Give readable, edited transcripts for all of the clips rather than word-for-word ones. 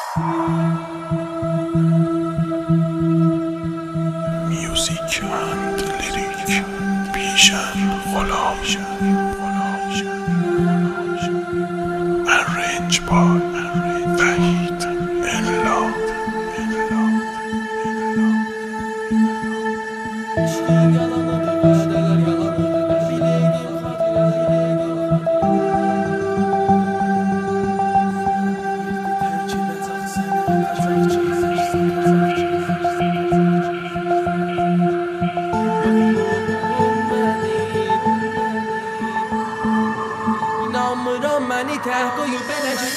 Music and lyric بیشتر غلام Arranged by وحید الا İnanmıram məni tək qoyub beləcə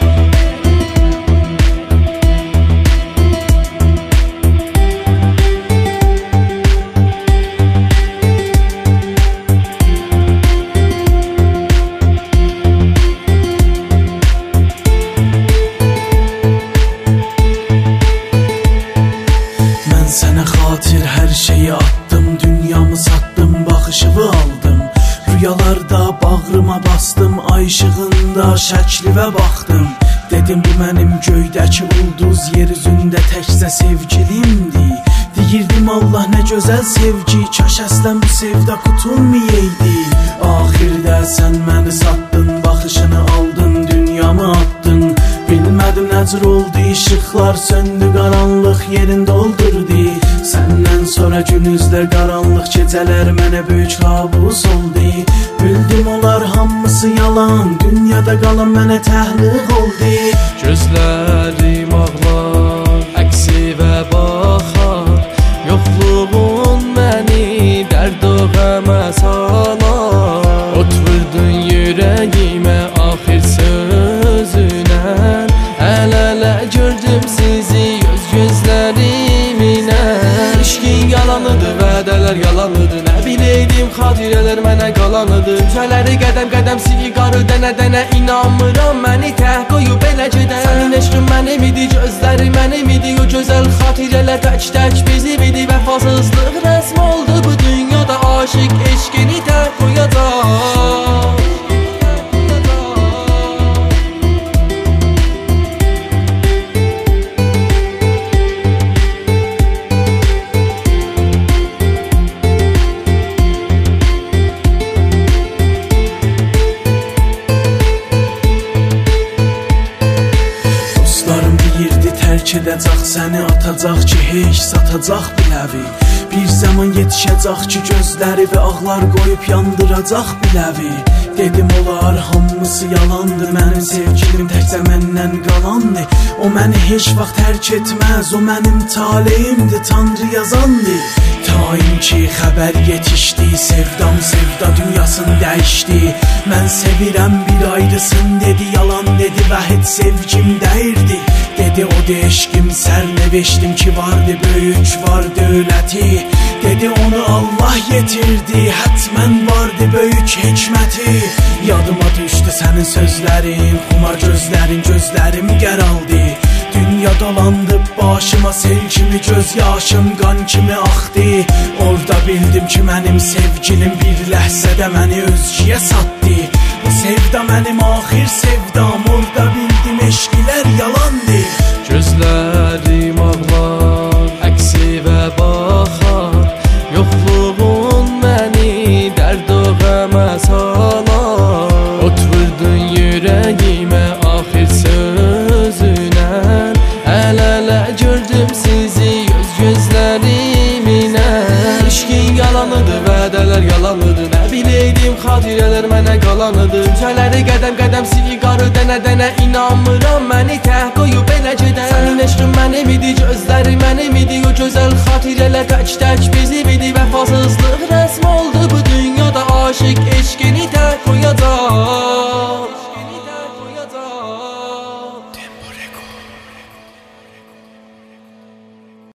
Mən sənə xatir hər şeyi attım, dünyamı satdım, baxışımı aldım. Rüyalarda bağrıma bastım, ay işığında şəklivə baxdım. Dedim bu mənim göydəki ulduz, yer üzündə təkcə sevgilimdir. Deyirdim Allah nə gözəl sevgi, kaş əslən bu sevda qutulmayaydı. Axirdə sən məni satdın, baxışını aldın, dünyamı attın. Bilmədim nəcür oldu, işıqlar söndü, qaranlıq yerini doldurdu. Səndən sonra günüzlər qaranlıq gecələr mənə böyük kabus oldu. Bildim onlar hamısı yalan, dünyada qalan mənə təhliq oldu. Gözlərim ağlar, əksi və baxar. Yoxluğun məni dərd o qəmə salar. Otvurdun yürəyimə axir sözünə. Əl-ələ gördüm sizi göz gözləriminə. İşqin yalanıdır, vədələr yalanıdır. Nə biləydim xatirələr mənə qalanıdır. Üzələri qədəm-qədəm siqarı dənə-dənə. İnanmıram məni tək qoyub beləcə də. Sənin eşqin mənim idi, gözləri mənim idi. O gözəl xatirələr tək-tək bizim idi. Vəfasızlıq rəsm oldu bu dünyada. Aşıq eşqini tək qoyacaq. Tərk edəcək səni, atacaq ki, heç satacaq biləvi. Bir zaman yetişəcək ki, gözləri və ağlar qoyub yandıracaq biləvi. Dedim olar hamısı yalandır, mənim sevgilim təkcə məndən qalandır. O məni heç vaxt tərk etməz, o mənim taleyimdir, Tanrı yazandır. Taim ki xəbər yetişdi, sevdam sevda dünyasını dəyişdi. Mən sevirəm bir ayrısın dedi, yalan dedi və heç sevgim dəyirdi. Dedi o da eşqim sərnəveşdim ki vardı, böyük var dövləti. Dedi onu Allah yetirdi, hətmən vardı böyük hikməti. Yadıma düşdü sənin sözlərin, xumar gözlərin, gözlərim qəraldı. Dünya dolandı başıma sel kimi, göz yaşım qan kimi axdı. Orada bildim ki mənim sevgilim bir ləhzədə məni özgüyə satdı. Bu sevda mənim axir sevdam, orada bildim eşqilər yalandı. Gözlərim ağlar, əksi və baxar. Yoxluğun məni dərd o qəmə salar. Otvurdun yürəyimə axir sözünə. Əl-ələ gördüm sizi göz gözləriminə. İşqin yalanıdır, vədələr yalanıdır. Nə biləydim xatirələr mənə qalanıdır. Üzələri qədəm-qədəm siqarı dənə-dənə. İnanmıram məni tək qoyub beləcə də. Sənin eşqin mənim idi, gözləri mənim idi. O gözəl xatirələr tək-tək bizim idi. Vəfasız